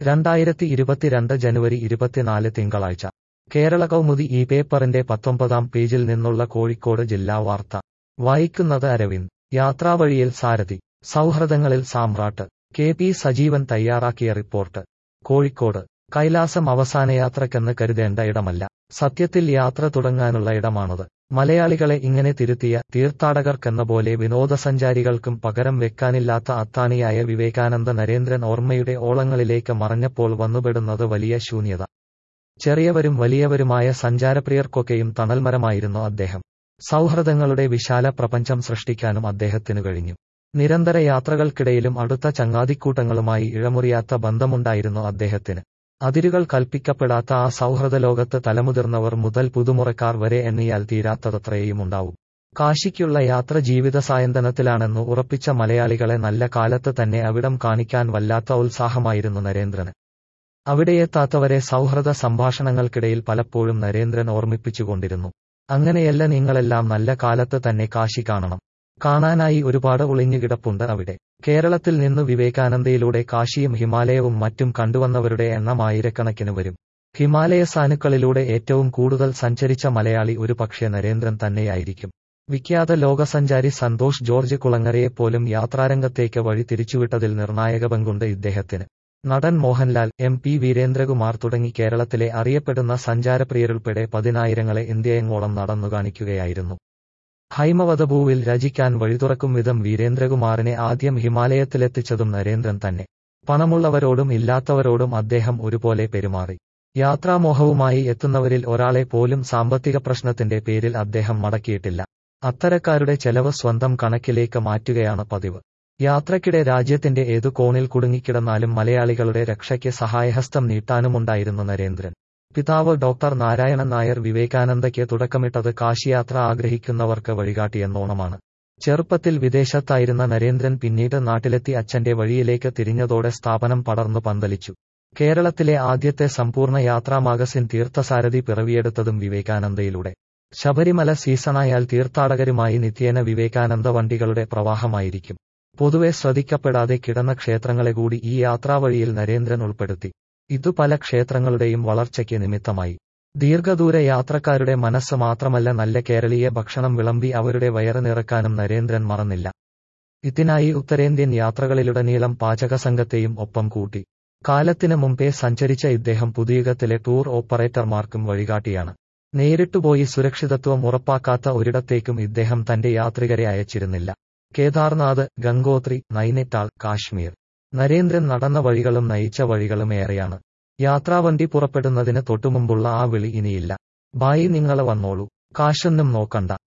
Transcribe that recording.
2022 ജനുവരി 24 തിങ്കളാഴ്ച കേരള കൗമുദി ഈ പേപ്പറിന്റെ 19-ാം പേജിൽ നിന്നുള്ള കോഴിക്കോട് ജില്ലാ വാർത്ത വായിക്കുന്നത് അരവിന്ദ്. യാത്രാവഴിയിൽ സാരഥി, സൗഹൃദങ്ങളിൽ സാമ്രാട്ട്. കെ പി സജീവൻ തയ്യാറാക്കിയ റിപ്പോർട്ട്. കോഴിക്കോട്. കൈലാസം അവസാനയാത്രക്കെന്ന് കരുതേണ്ട ഇടമല്ല. സത്യത്തിൽ യാത്ര തുടങ്ങാനുള്ള ഇടമാണത്. മലയാളികളെ ഇങ്ങനെ തിരുത്തിയ, തീർത്ഥാടകർക്കെന്ന പോലെ വിനോദസഞ്ചാരികൾക്കും പകരം വെക്കാനില്ലാത്ത അത്താണിയായ വിവേകാനന്ദ നരേന്ദ്രൻ ഓർമ്മയുടെ ഓളങ്ങളിലേക്ക് മറഞ്ഞപ്പോൾ വന്നുപെടുന്നത് വലിയ ശൂന്യത. ചെറിയവരും വലിയവരുമായ സഞ്ചാരപ്രിയർക്കൊക്കെയും തണൽമരമായിരുന്നു അദ്ദേഹം. സൗഹൃദങ്ങളുടെ വിശാല പ്രപഞ്ചം സൃഷ്ടിക്കാനും അദ്ദേഹത്തിനു കഴിഞ്ഞു. നിരന്തര യാത്രകൾക്കിടയിലും അടുത്ത ചങ്ങാതിക്കൂട്ടങ്ങളുമായി ഇഴമുറിയാത്ത ബന്ധമുണ്ടായിരുന്നു അദ്ദേഹത്തിന്. അതിരുകൾ കൽപ്പിക്കപ്പെടാത്ത ആ സൗഹൃദ ലോകത്ത് തലമുതിർന്നവർ മുതൽ പുതുമുറക്കാർ വരെ എണ്ണിയാൽ തീരാത്തതത്രയുമുണ്ടാവും. കാശിക്കുള്ള യാത്ര ജീവിത സായന്തനത്തിലാണെന്ന് ഉറപ്പിച്ച മലയാളികളെ നല്ല കാലത്ത് തന്നെ അവിടം കാണിക്കാൻ വല്ലാത്ത ഉത്സാഹമായിരുന്നു നരേന്ദ്രന്. അവിടെയെത്താത്തവരെ സൗഹൃദ സംഭാഷണങ്ങൾക്കിടയിൽ പലപ്പോഴും നരേന്ദ്രൻ ഓർമ്മിപ്പിച്ചുകൊണ്ടിരുന്നു. അങ്ങനെയല്ല, നിങ്ങളെല്ലാം നല്ല കാലത്ത് തന്നെ കാശി കാണണം. കാണാനായി ഒരുപാട് ഒളിഞ്ഞുകിടപ്പുണ്ട് അവിടെ. കേരളത്തിൽ നിന്ന് വിവേകാനന്ദയിലൂടെ കാശിയും ഹിമാലയവും മറ്റും കണ്ടുവന്നവരുടെ എണ്ണം ആയിരക്കണക്കിന് വരും. ഹിമാലയ സാനുക്കളിലൂടെ ഏറ്റവും കൂടുതൽ സഞ്ചരിച്ച മലയാളി ഒരു പക്ഷേ നരേന്ദ്രൻ തന്നെയായിരിക്കും. വിഖ്യാത ലോകസഞ്ചാരി സന്തോഷ് ജോർജ് കുളങ്ങരയെപ്പോലും യാത്രാരംഗത്തേക്ക് വഴി തിരിച്ചുവിട്ടതിൽ നിർണായക പങ്കുണ്ട് ഇദ്ദേഹത്തിന്. നടൻ മോഹൻലാൽ, MP വീരേന്ദ്രകുമാർ തുടങ്ങി കേരളത്തിലെ അറിയപ്പെടുന്ന സഞ്ചാരപ്രിയരുൾപ്പെടെ പതിനായിരങ്ങളെ ഇന്ത്യയെങ്ങോളം നടന്നു കാണിക്കുകയായിരുന്നു. ഹൈമവതഭൂവിൽ രചിക്കാൻ വഴിതുറക്കും വിധം വീരേന്ദ്രകുമാറിനെ ആദ്യം ഹിമാലയത്തിലെത്തിച്ചതും നരേന്ദ്രൻ തന്നെ. പണമുള്ളവരോടും ഇല്ലാത്തവരോടും അദ്ദേഹം ഒരുപോലെ പെരുമാറി. യാത്രാമോഹവുമായി എത്തുന്നവരിൽ ഒരാളെ പോലും സാമ്പത്തിക പ്രശ്നത്തിന്റെ പേരിൽ അദ്ദേഹം മടക്കിയിട്ടില്ല. അത്തരക്കാരുടെ ചെലവ് സ്വന്തം കണക്കിലേക്ക് മാറ്റുകയാണ് പതിവ്. യാത്രക്കിടെ രാജ്യത്തിന്റെ ഏതു കോണിൽ കുടുങ്ങിക്കിടന്നാലും മലയാളികളുടെ രക്ഷയ്ക്ക് സഹായഹസ്തം നീട്ടാനുമുണ്ടായിരുന്നു നരേന്ദ്രൻ. പിതാവ് ഡോക്ടർ നാരായണൻ നായർ വിവേകാനന്ദയ്ക്ക് തുടക്കമിട്ടത് കാശിയാത്ര ആഗ്രഹിക്കുന്നവർക്ക് വഴികാട്ടിയെന്നോണമാണ്. ചെറുപ്പത്തിൽ വിദേശത്തായിരുന്ന നരേന്ദ്രൻ പിന്നീട് നാട്ടിലെത്തി അച്ഛന്റെ വഴിയിലേക്ക് തിരിഞ്ഞതോടെ സ്ഥാപനം പടർന്നു പന്തലിച്ചു. കേരളത്തിലെ ആദ്യത്തെ സമ്പൂർണ്ണ യാത്രാ മാഗസിൻ തീർത്ഥസാരഥി പിറവിയെടുത്തതും വിവേകാനന്ദയിലൂടെ. ശബരിമല സീസണായാൽ തീർത്ഥാടകരുമായി നിത്യേന വിവേകാനന്ദ വണ്ടികളുടെ പ്രവാഹമായിരിക്കും. പൊതുവെ ശ്രദ്ധിക്കപ്പെടാതെ കിടന്ന ക്ഷേത്രങ്ങളെ കൂടി ഈ യാത്രാവഴിയിൽ നരേന്ദ്രൻ ഉൾപ്പെടുത്തി. ഇതു പല ക്ഷേത്രങ്ങളുടെയും വളർച്ചയ്ക്ക് നിമിത്തമായി. ദീർഘദൂര യാത്രക്കാരുടെ മനസ്സ് മാത്രമല്ല, നല്ല കേരളീയ ഭക്ഷണം വിളമ്പി അവരുടെ വയറ് നിറക്കാനും നരേന്ദ്രൻ മറന്നില്ല. ഇതിനായി ഉത്തരേന്ത്യൻ യാത്രകളിലുടനീളം പാചകസംഘത്തെയും ഒപ്പം കൂട്ടി. കാലത്തിന് മുമ്പേ സഞ്ചരിച്ച ഇദ്ദേഹം പുതുയുഗത്തിലെ ടൂർ ഓപ്പറേറ്റർമാർക്കും വഴികാട്ടിയാണ്. നേരിട്ടുപോയി സുരക്ഷിതത്വം ഉറപ്പാക്കാത്ത ഒരിടത്തേക്കും ഇദ്ദേഹം തന്റെ യാത്രികരെ അയച്ചിരുന്നില്ല. കേദാർനാഥ്, ഗംഗോത്രി, നൈനിറ്റാൾ, കാശ്മീർ. നരേന്ദ്രൻ നടന്ന വഴികളും നയിച്ച വഴികളും ഏറെയാണ്. യാത്രാവണ്ടി പുറപ്പെടുന്നതിന് തൊട്ടുമുമ്പുള്ള ആ വിളി ഇനിയില്ല. ബായി നിങ്ങള് വന്നോളൂ, കാശൊന്നും നോക്കണ്ട.